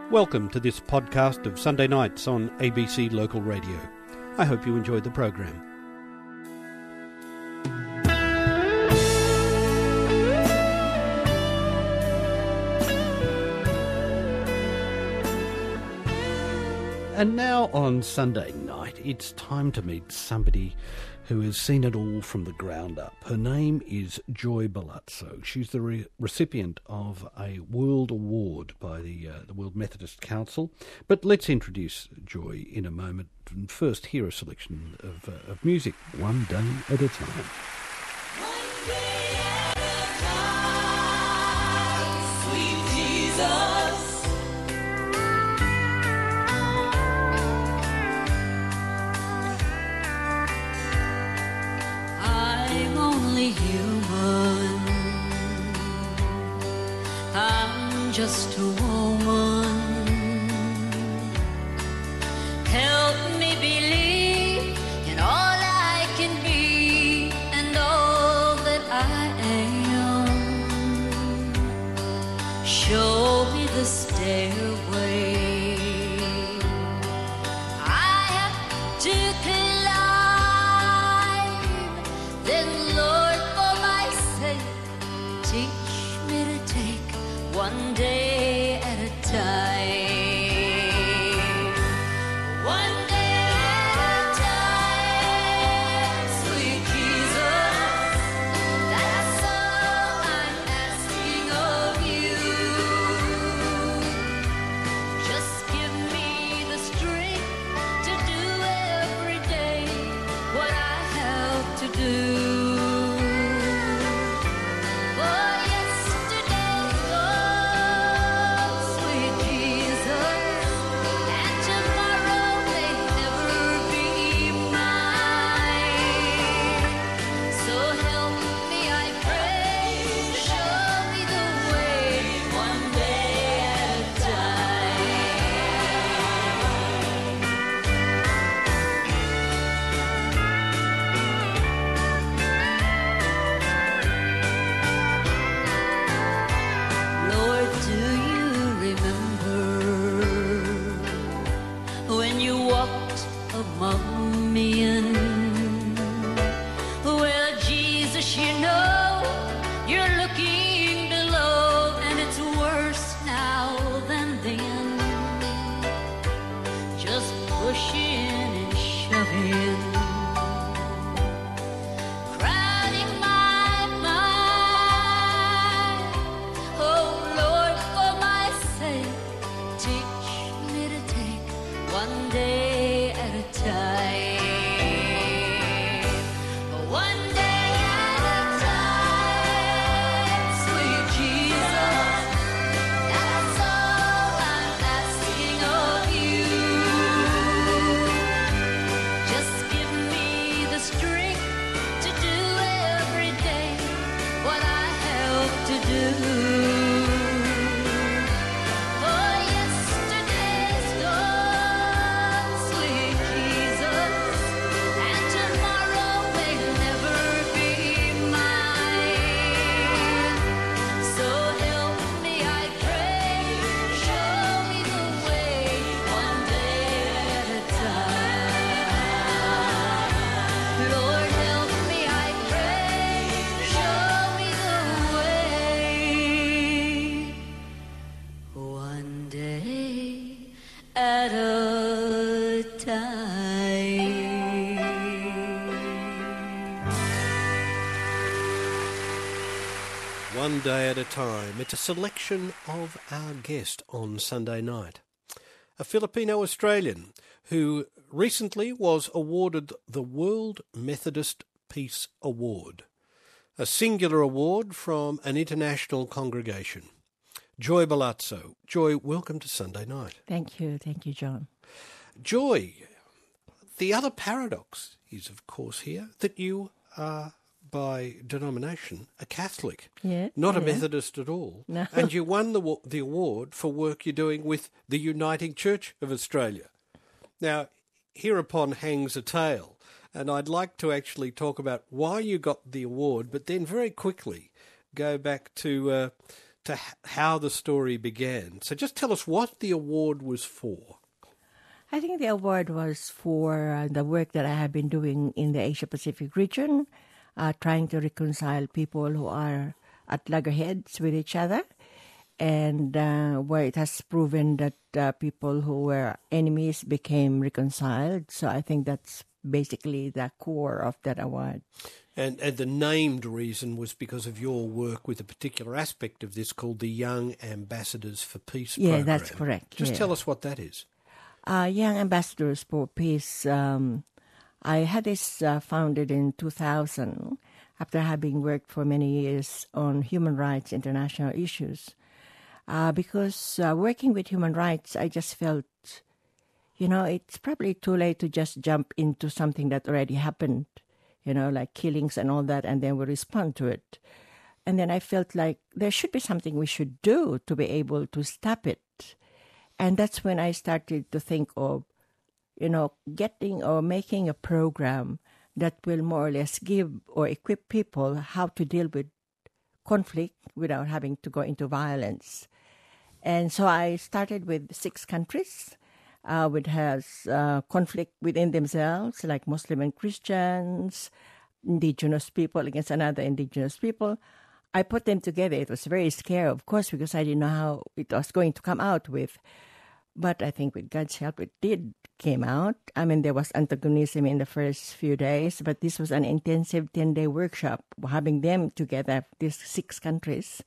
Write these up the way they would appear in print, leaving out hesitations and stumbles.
Welcome to this podcast of Sunday nights on ABC Local Radio. I hope you enjoyed the program. And now on Sunday night, it's time to meet somebody who has seen it all from the ground up. Her name is Joy Balazzo. She's the recipient of a World Award by the World Methodist Council. But let's introduce Joy in a moment and first hear a selection of music, One Day at a Time. One day at a time, sweet Jesus. Human, I'm just a woman. Help me believe in all I can be and all that I am. Show me the stairway I have to climb. Then, Lord, teach me to take one day at a time. One day at a time, sweet Jesus. That's all I'm asking of you. Just give me the strength to do every day what I have to do. Among men, well, Jesus, you know, you're looking below, and it's worse now than then. Just pushing and shoving, crowding my mind. Oh, Lord, for my sake, teach me to take one day at a time. One day at a time, sweet Jesus. That's all I'm asking of you. Just give me the strength to do every day what I have to do. At a time. One Day at a Time. It's a selection of our guest on Sunday night, a Filipino-Australian who recently was awarded the World Methodist Peace Award, a singular award from an international congregation. Joy Balazzo. Joy, welcome to Sunday night. Thank you, John. Joy, the other paradox is, of course, here that you are, by denomination, a Catholic, not a Methodist at all. No. And you won the award for work you're doing with the Uniting Church of Australia. Now, hereupon hangs a tale, and I'd like to actually talk about why you got the award, but then very quickly go back to to how the story began. So just tell us what the award was for. I think the award was for the work that I have been doing in the Asia-Pacific region, trying to reconcile people who are at loggerheads with each other, and where it has proven that people who were enemies became reconciled. So I think that's basically the core of that award. And the named reason was because of your work with a particular aspect of this called the Young Ambassadors for Peace program. Yeah, that's correct. Just tell us what that is. Young Ambassadors for Peace, I had this founded in 2000 after having worked for many years on human rights international issues. Because working with human rights, I just felt, it's probably too late to just jump into something that already happened, like killings and all that, and then we respond to it. And then I felt like there should be something we should do to be able to stop it. And that's when I started to think of, getting or making a program that will more or less give or equip people how to deal with conflict without having to go into violence. And so I started with 6 countries which has conflict within themselves, like Muslim and Christians, indigenous people against another indigenous people. I put them together. It was very scary, of course, because I didn't know how it was going to come out with. But I think with God's help, it came out. I mean, there was antagonism in the first few days, but this was an intensive 10-day workshop, having them together, these 6 countries.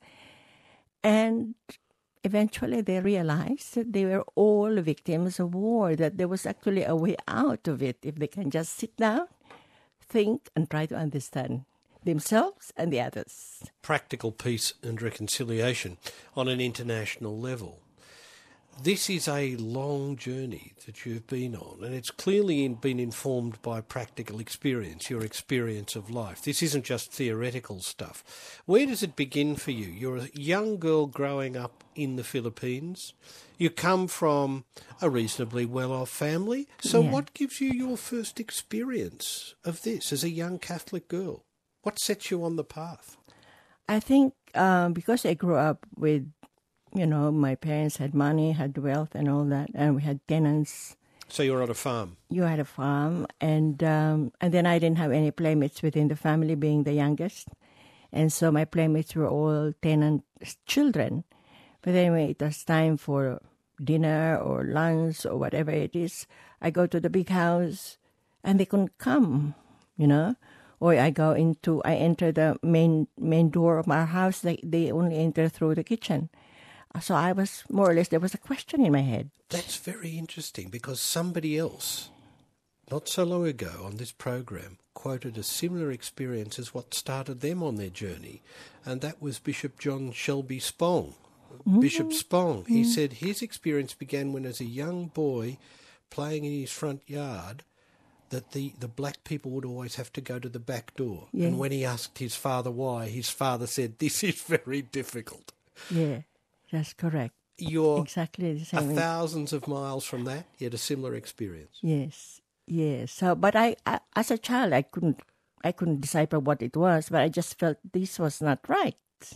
And eventually they realized that they were all victims of war, that there was actually a way out of it if they can just sit down, think, and try to understand themselves and the others. Practical peace and reconciliation on an international level. This is a long journey that you've been on, and it's clearly been informed by practical experience, your experience of life. This isn't just theoretical stuff. Where does it begin for you? You're a young girl growing up in the Philippines. You come from a reasonably well-off family. So what gives you your first experience of this as a young Catholic girl? What sets you on the path? I think because I grew up with, my parents had money, had wealth and all that, and we had tenants. So you were on a farm? You had a farm, and then I didn't have any playmates within the family, being the youngest. And so my playmates were all tenant children. But anyway, it was time for dinner or lunch or whatever it is. I go to the big house, and they couldn't come, Or I enter the main door of our house. They only enter through the kitchen. So I was more or less, there was a question in my head. That's very interesting, because somebody else, not so long ago on this program, quoted a similar experience as what started them on their journey, and that was Bishop John Shelby Spong. Mm-hmm. Bishop Spong, he said his experience began when, as a young boy playing in his front yard, that the black people would always have to go to the back door. Yeah. And when he asked his father why, his father said, "This is very difficult." Yeah, that's correct. You're exactly the same. Thousands of miles from that, you had a similar experience. Yes. So, but I as a child, I couldn't decipher what it was, but I just felt this was not right.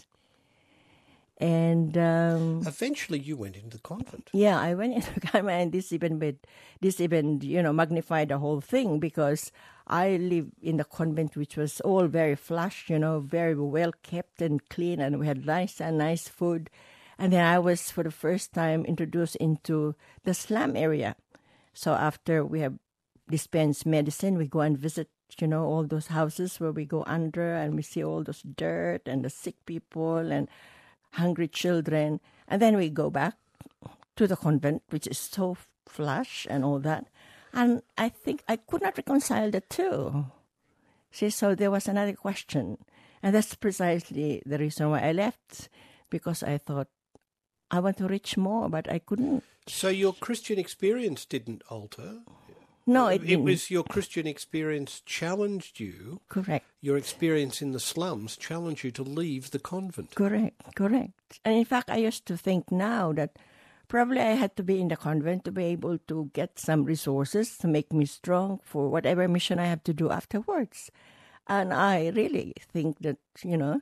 And eventually you went into the convent. Yeah, I went into the convent, and this even magnified the whole thing, because I lived in the convent, which was all very flush, very well kept and clean, and we had nice food. And then I was for the first time introduced into the slum area. So after we have dispensed medicine, we go and visit, all those houses where we go under, and we see all those dirt and the sick people and hungry children, and then we go back to the convent, which is so flush and all that. And I think I could not reconcile the two. See, so there was another question. And that's precisely the reason why I left, because I thought I want to reach more, but I couldn't. So your Christian experience didn't alter? No, it didn't. It was your Christian experience challenged you. Correct. Your experience in the slums challenged you to leave the convent. Correct. And in fact, I used to think now that probably I had to be in the convent to be able to get some resources to make me strong for whatever mission I have to do afterwards. And I really think that,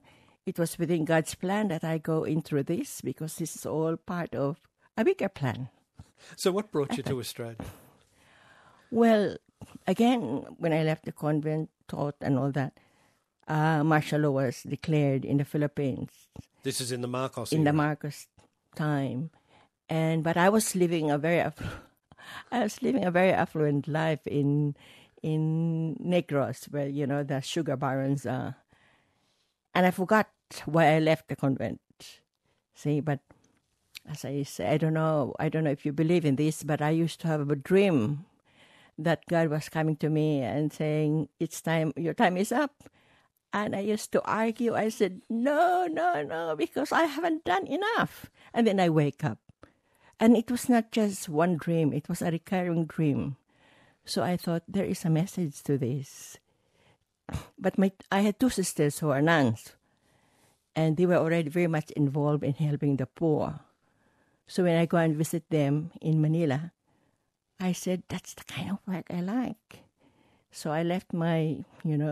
it was within God's plan that I go in through this, because this is all part of a bigger plan. So what brought you to Australia? Well, again, when I left the convent, taught and all that, martial law was declared in the Philippines. This is in the Marcos in the era. Marcos time, but I was living a very affluent life in Negros, where the sugar barons are, and I forgot why I left the convent. See, but as I say, I don't know if you believe in this, but I used to have a dream that God was coming to me and saying, "It's time, your time is up." And I used to argue. I said, no, because I haven't done enough. And then I wake up. And it was not just one dream. It was a recurring dream. So I thought, there is a message to this. But I had two sisters who are nuns. And they were already very much involved in helping the poor. So when I go and visit them in Manila, I said, that's the kind of work I like. So I left my,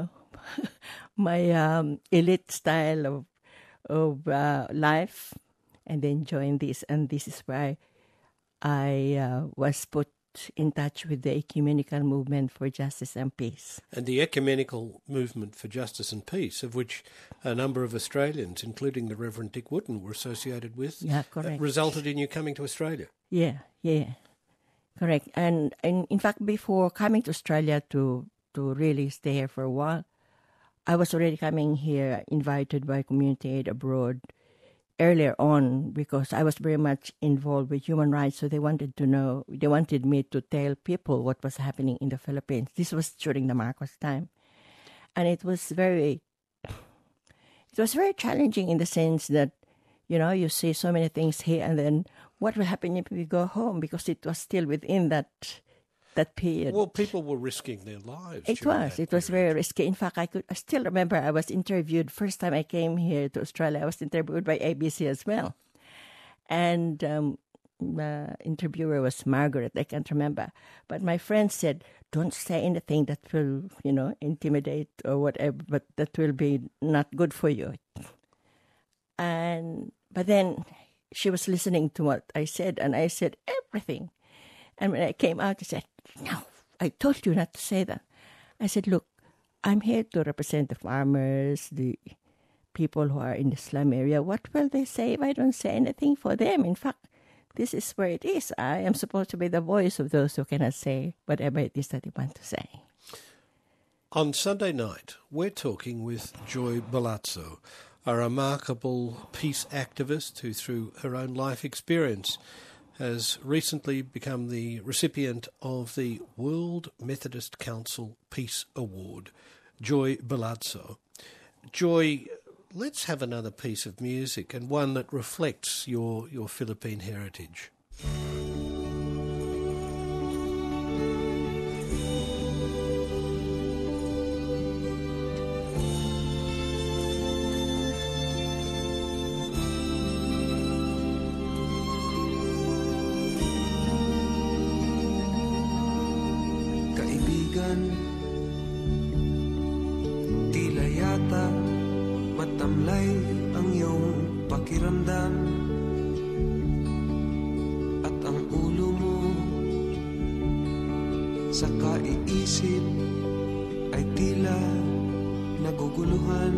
my elite style of life, and then joined this. And this is why I was put in touch with the Ecumenical Movement for Justice and Peace. And the Ecumenical Movement for Justice and Peace, of which a number of Australians, including the Reverend Dick Wooden, were associated with, resulted in you coming to Australia. Yeah, correct. And in fact, before coming to Australia to really stay here for a while, I was already coming here, invited by Community Aid Abroad earlier on, because I was very much involved with human rights. So they wanted me to tell people what was happening in the Philippines. This was during the Marcos time. And it was very challenging in the sense that, you see so many things here, and then what will happen if we go home? Because it was still within that period. Well, people were risking their lives. It was very risky. In fact, I still remember I was interviewed, first time I came here to Australia, I was interviewed by ABC as well. And the interviewer was Margaret, I can't remember. But my friend said, don't say anything that will, intimidate or whatever, but that will be not good for you. But then she was listening to what I said, and I said everything. And when I came out, I said, no, I told you not to say that. I said, look, I'm here to represent the farmers, the people who are in the slum area. What will they say if I don't say anything for them? In fact, this is where it is. I am supposed to be the voice of those who cannot say whatever it is that they want to say. On Sunday night, we're talking with Joy Balazzo, a remarkable peace activist who, through her own life experience, has recently become the recipient of the World Methodist Council Peace Award. Joy Balazzo. Joy, let's have another piece of music, and one that reflects your Philippine heritage. Tila yata matamlay ang iyong pakiramdam, at ang ulo mo sa kaiisip ay tila naguguluhan.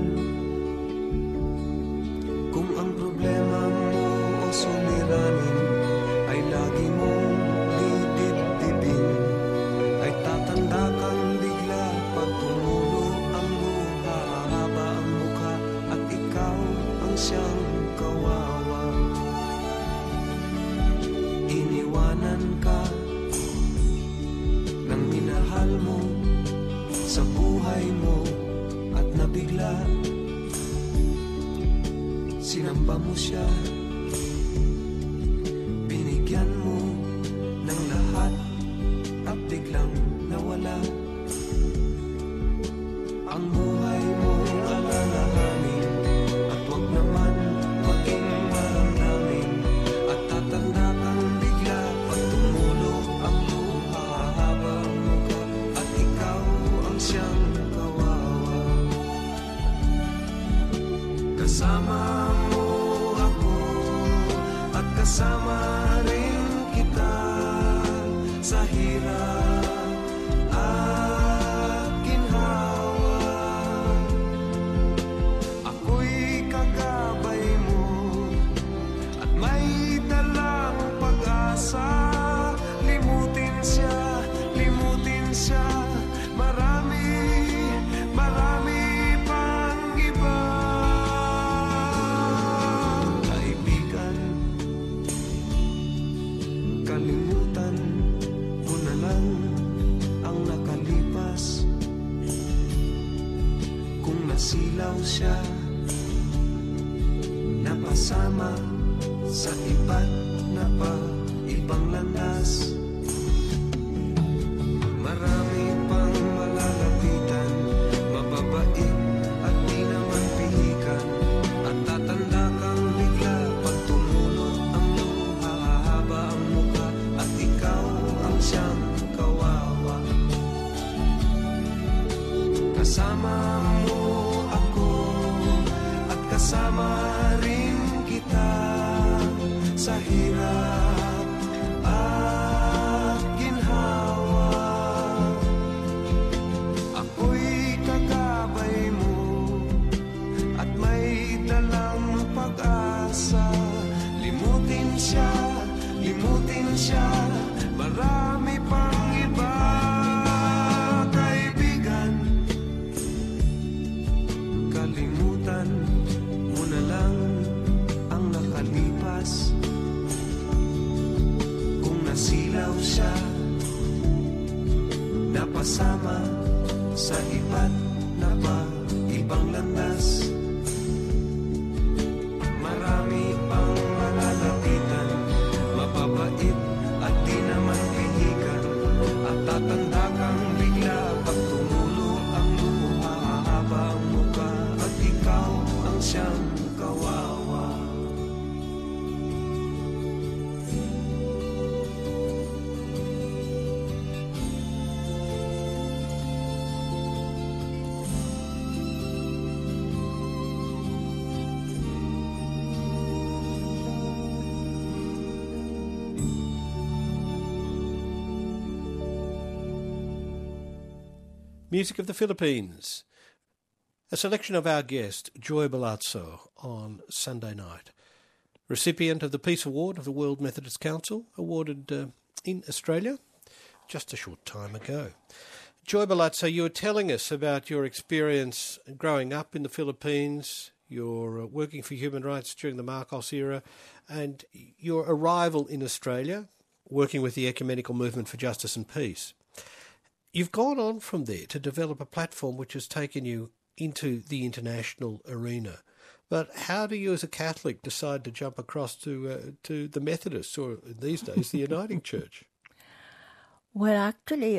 Kung ang problema mo o suliranin ay lagi mong didibdibin, ay tatanda kang bigla pag tumulo ang luha, haba ang mukha at ikaw ang siyang kawawa. Iniwanan ka ng minahal mo sa buhay mo, at nabigla sinamba mo siya, binigyan mo ng lahat at biglang nawala ang buhay mong alalahanin, at wag naman maging maramdamin, at tatanda kang bigla pag tumulo ang luha, haba ang mukha at ikaw ang siyang kawawa. Kasama kasama rin kita sa hirap at ginhawa. Ako'y kagabay mo at may dalang pag-asa. Limutin siya, marami pang iba. Kaibigan, kalimutan mo na lang ang nakalipas. Kung nasilaw siya, napasama sa iba't na pa ibang landas. Marami pang malalapitan, mababait at di naman pihikan. At tatanda kang bigla pag tumulog ang luha, hahaba ang mukha at ikaw ang siyang kawawa. Kasama mo ako at kasama rin kita sa hirap at ginhawa. Ako'y kagabay mo at may dalang pag-asa. Limutin siya, marami pang iba. Kaibigan, kalimutan mo na lang ang nakalipas. Kung nasilaw siya, napasama sa iba't na pa ibang landas. Marami pang malalapitan, mababait at di naman pihikan. At tatanda kang bigla pag tumulo ang luha, hahaba ang mukha at ikaw ang siyang kawawa. Music of the Philippines. A selection of our guest, Joy Balazzo, on Sunday night. Recipient of the Peace Award of the World Methodist Council, awarded in Australia just a short time ago. Joy Balazzo, you were telling us about your experience growing up in the Philippines, your working for human rights during the Marcos era, and your arrival in Australia, working with the Ecumenical Movement for Justice and Peace. You've gone on from there to develop a platform which has taken you into the international arena. But how do you as a Catholic decide to jump across to the Methodists, or these days the Uniting Church? Well, actually,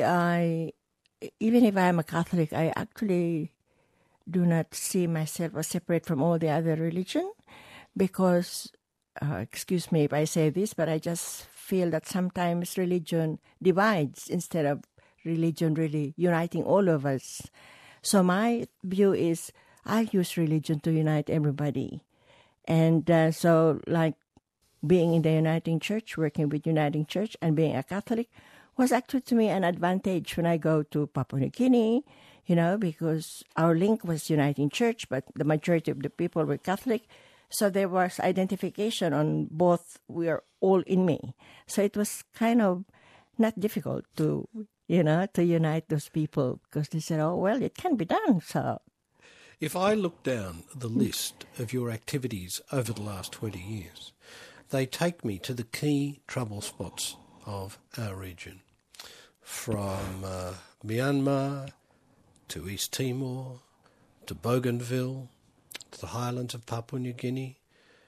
even if I'm a Catholic, I actually do not see myself as separate from all the other religion because, excuse me if I say this, but I just feel that sometimes religion divides instead of religion really uniting all of us. So my view is I use religion to unite everybody. And so like being in the Uniting Church, working with Uniting Church and being a Catholic was actually to me an advantage when I go to Papua New Guinea, because our link was Uniting Church, but the majority of the people were Catholic. So there was identification on both, we are all in me. So it was kind of not difficult to unite those people because they said, oh, well, it can be done. So, if I look down the list of your activities over the last 20 years, they take me to the key trouble spots of our region, from Myanmar to East Timor to Bougainville to the highlands of Papua New Guinea.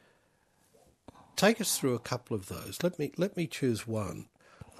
Take us through a couple of those. Let me choose one.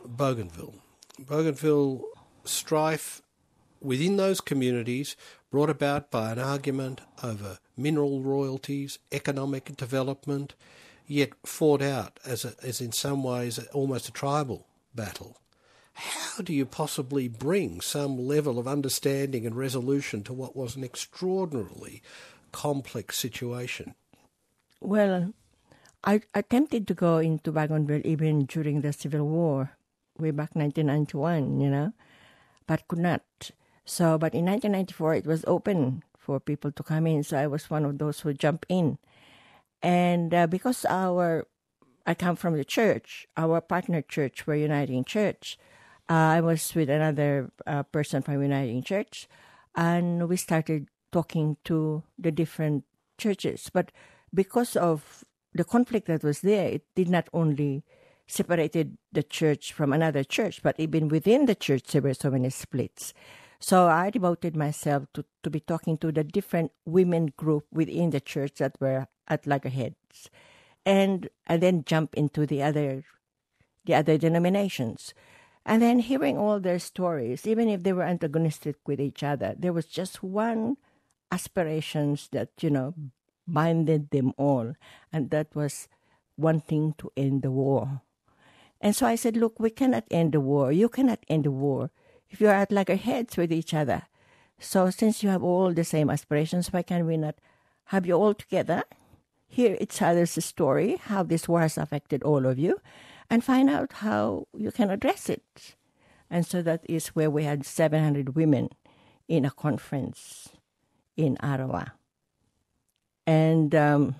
Bougainville strife within those communities brought about by an argument over mineral royalties, economic development, yet fought out as in some ways almost a tribal battle. How do you possibly bring some level of understanding and resolution to what was an extraordinarily complex situation? Well, I attempted to go into Bougainville even during the Civil War, way back 1991, but could not. So, but in 1994, it was open for people to come in. So I was one of those who jumped in. And because I come from the church, our partner church, we're Uniting Church. I was with another person from Uniting Church, and we started talking to the different churches. But because of the conflict that was there, it did not only separated the church from another church, but even within the church, there were so many splits. So I devoted myself to be talking to the different women group within the church that were at loggerheads, and then jump into the other denominations. And then hearing all their stories, even if they were antagonistic with each other, there was just one aspirations that, binded them all, and that was wanting to end the war. And so I said, look, we cannot end the war. You cannot end the war if you are at loggerheads with each other. So since you have all the same aspirations, why can we not have you all together, hear each other's story, how this war has affected all of you, and find out how you can address it. And so that is where we had 700 women in a conference in Ottawa. And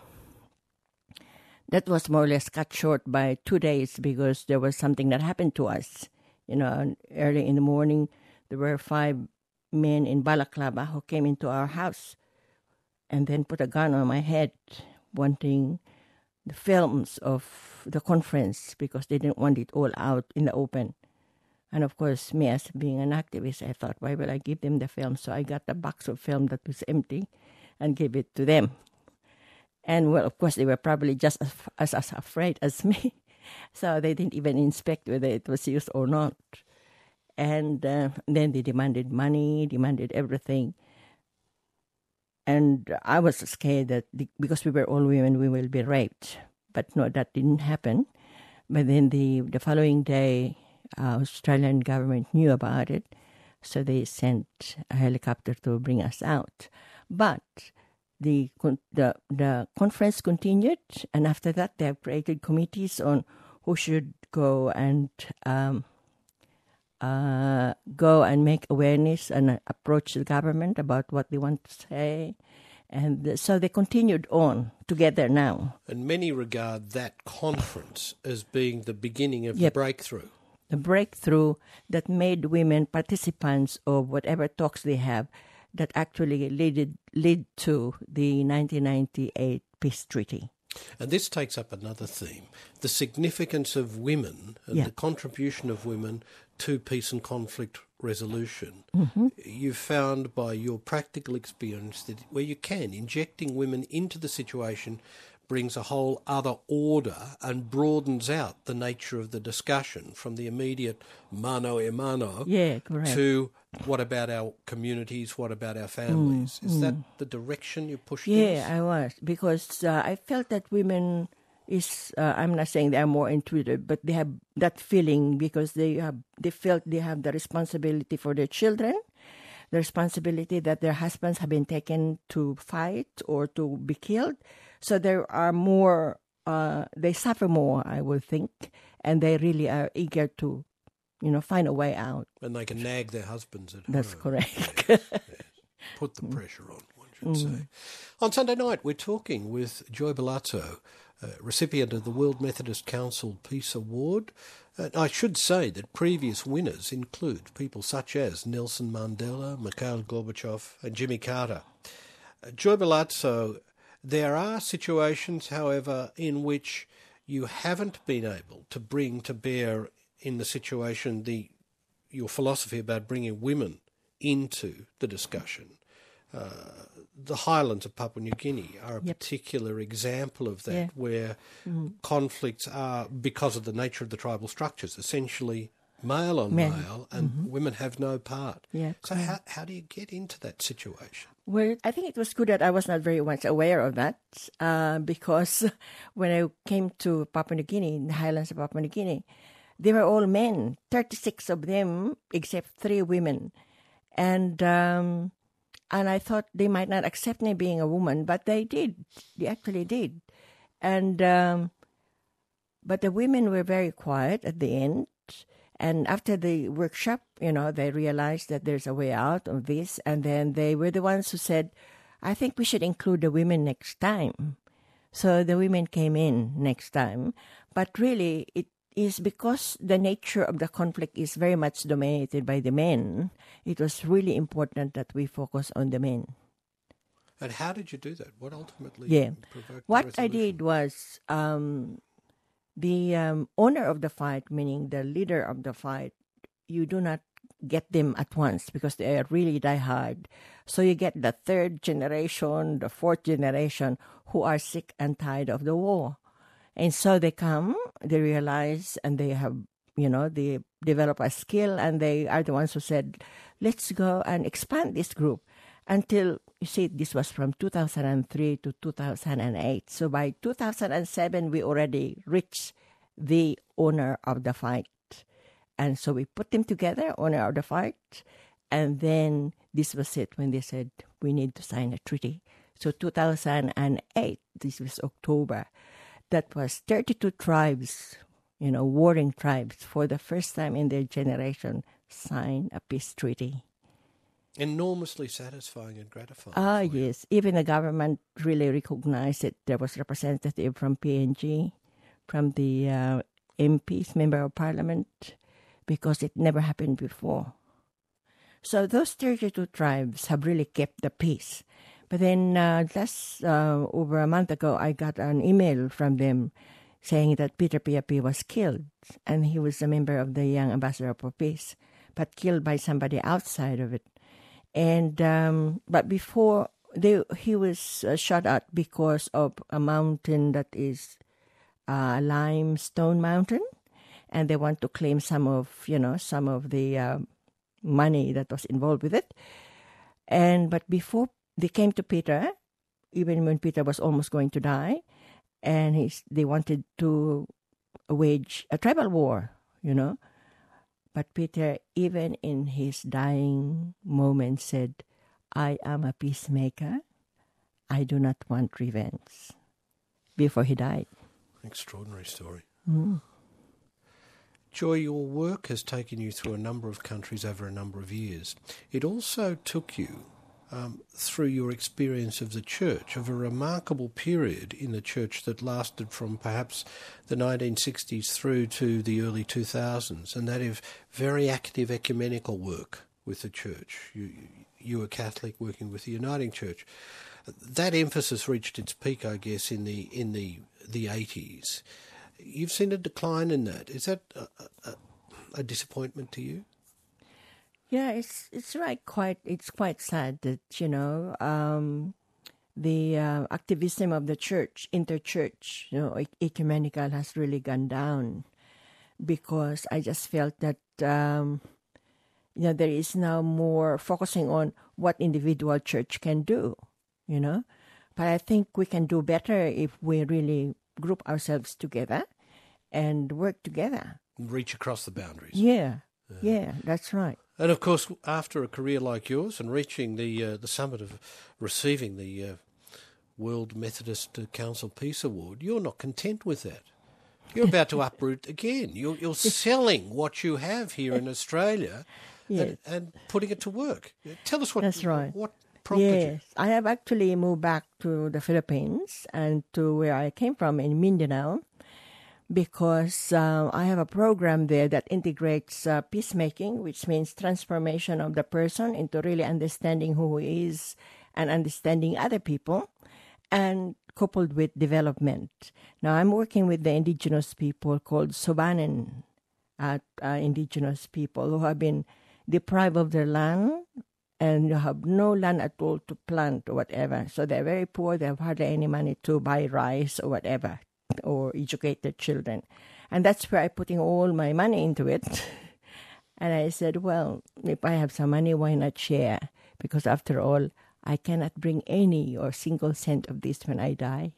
that was more or less cut short by 2 days because there was something that happened to us. Early in the morning, there were 5 men in balaclava who came into our house and then put a gun on my head, wanting the films of the conference because they didn't want it all out in the open. And of course, me as being an activist, I thought, why will I give them the film? So I got a box of film that was empty and gave it to them. And well, of course, they were probably just as afraid as me. So they didn't even inspect whether it was used or not. And then they demanded money, demanded everything. And I was scared that because we were all women, we will be raped. But no, that didn't happen. But then the following day, Australian government knew about it. So they sent a helicopter to bring us out. But the conference continued, and after that, they have created committees on who should go and make awareness and approach the government about what they want to say. And so they continued on together now. And many regard that conference as being the beginning of the breakthrough. The breakthrough that made women participants of whatever talks they have that actually led to the 1998 peace treaty. And this takes up another theme, the significance of women and the contribution of women to peace and conflict resolution. Mm-hmm. You've found by your practical experience that where you can, injecting women into the situation brings a whole other order and broadens out the nature of the discussion from the immediate mano a mano to what about our communities, what about our families? Is that the direction you pushed in? Yeah, I was, because I felt that women I'm not saying they are more intuitive, but they have that feeling because they felt they have the responsibility for their children, the responsibility that their husbands have been taken to fight or to be killed. So there are more, they suffer more, I would think, and they really are eager to, find a way out. And they can nag their husbands at home. That's correct. Yes. Put the pressure on, one should say. On Sunday night, we're talking with Joy Balazzo, recipient of the World Methodist Council Peace Award. I should say that previous winners include people such as Nelson Mandela, Mikhail Gorbachev and Jimmy Carter. Joy Balazzo, there are situations, however, in which you haven't been able to bring to bear in the situation your philosophy about bringing women into the discussion. The highlands of Papua New Guinea are a particular example of that, where conflicts are, because of the nature of the tribal structures, essentially male on male, and women have no part. Yeah, so how do you get into that situation? Well, I think it was good that I was not very much aware of that because when I came to Papua New Guinea, in the highlands of Papua New Guinea, they were all men, 36 of them, except 3 women. And I thought they might not accept me being a woman, but they did. They actually did. And But the women were very quiet at the end. And after the workshop, they realized that there's a way out of this. And then they were the ones who said, I think we should include the women next time. So the women came in next time. But really, it is because the nature of the conflict is very much dominated by the men. It was really important that we focus on the men. And how did you do that? What ultimately provoked What the I resolution? did was the owner of the fight, meaning the leader of the fight, you do not get them at once because they are really diehard. So you get the third generation, the fourth generation who are sick and tired of the war. And so they come, they realize, and they have, they develop a skill, and they are the ones who said, let's go and expand this group until, you see, this was from 2003 to 2008. So by 2007, we already reached the owner of the fight. And so we put them together, owner of the fight, and then this was it when they said, we need to sign a treaty. So 2008, this was October, that was 32 tribes, warring tribes, for the first time in their generation, signed a peace treaty. Enormously satisfying and gratifying. Ah, for you. yes. Even the government really recognized it. There was representative from PNG, from the MPs, Member of Parliament, because it never happened before. So those 32 tribes have really kept the peace. But then just over a month ago, I got an email from them saying that Peter Piapi was killed, and he was a member of the Young Ambassador for Peace, but killed by somebody outside of it. And but before, he was shot at because of a mountain that is limestone mountain, and they want to claim some of the money that was involved with it. But before they came to Peter, even when Peter was almost going to die, and they wanted to wage a tribal war, But Peter, even in his dying moment, said, I am a peacemaker. I do not want revenge. Before he died. Extraordinary story. Mm. Joy, your work has taken you through a number of countries over a number of years. It also took you through your experience of the church, of a remarkable period in the church that lasted from perhaps the 1960s through to the early 2000s, and that of very active ecumenical work with the church. You were Catholic working with the Uniting Church. That emphasis reached its peak, I guess, in the 80s. You've seen a decline in that. Is that a disappointment to you? Yeah, it's right. It's quite sad that the activism of the church, interchurch, ecumenical, has really gone down, because I just felt that there is now more focusing on what individual church can do, But I think we can do better if we really group ourselves together and work together. Reach across the boundaries. Yeah, that's right. And of course, after a career like yours and reaching the summit of receiving the World Methodist Council Peace Award, you're not content with that. You're about to uproot again. You're selling what you have here in Australia and putting it to work. Tell us what. That's right. What prompted you? Yes, I have actually moved back to the Philippines and to where I came from in Mindanao, because I have a program there that integrates peacemaking, which means transformation of the person into really understanding who he is and understanding other people, and coupled with development. Now, I'm working with the indigenous people called Sobanen, indigenous people who have been deprived of their land and have no land at all to plant or whatever. So they're very poor. They have hardly any money to buy rice or whatever, or educate their children. And that's where I'm putting all my money into it. And I said, well, if I have some money, why not share? Because after all, I cannot bring any or single cent of this when I die.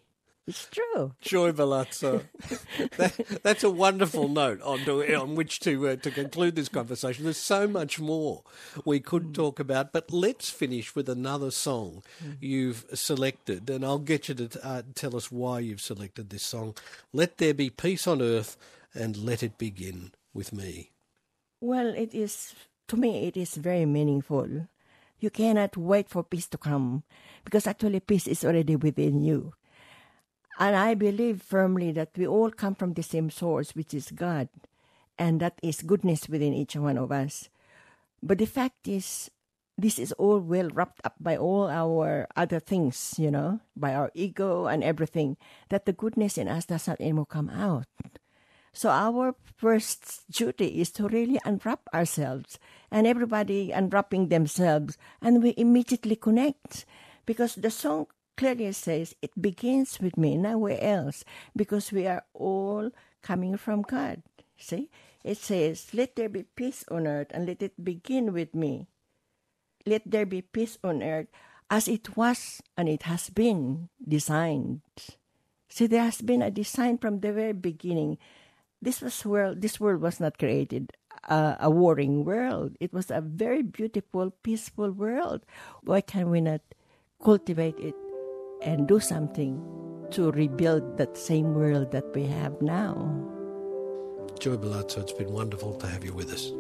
It's true. Joy Balazzo. That's a wonderful note on which to conclude this conversation. There's so much more we could talk about, but let's finish with another song you've selected, and I'll get you to tell us why you've selected this song. Let There Be Peace on Earth, and Let It Begin With Me. Well, to me, it is very meaningful. You cannot wait for peace to come, because actually peace is already within you. And I believe firmly that we all come from the same source, which is God, and that is goodness within each one of us. But the fact is, this is all well wrapped up by all our other things, by our ego and everything, that the goodness in us does not anymore come out. So our first duty is to really unwrap ourselves, and everybody unwrapping themselves, and we immediately connect. Because the song clearly says, it begins with me, nowhere else, because we are all coming from God. See? It says, let there be peace on earth, and let it begin with me. Let there be peace on earth as it was and it has been designed. See, there has been a design from the very beginning. This world was not created a warring world. It was a very beautiful, peaceful world. Why can we not cultivate it and do something to rebuild that same world that we have now? Joy Balazzo, it's been wonderful to have you with us.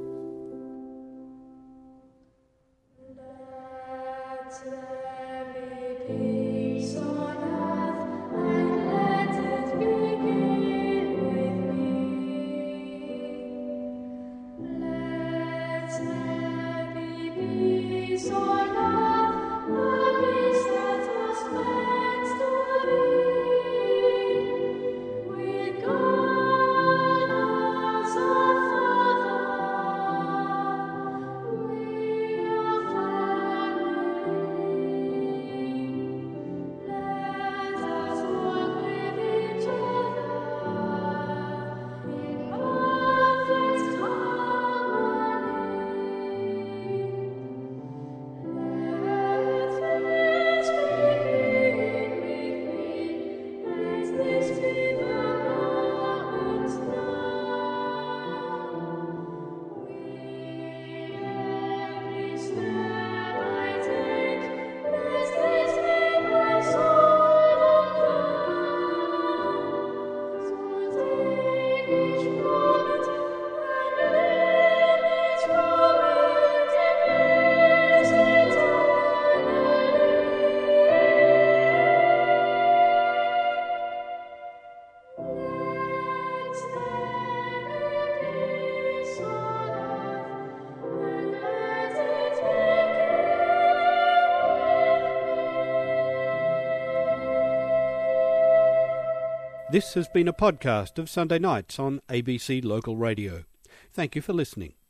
This has been a podcast of Sunday Nights on ABC Local Radio. Thank you for listening.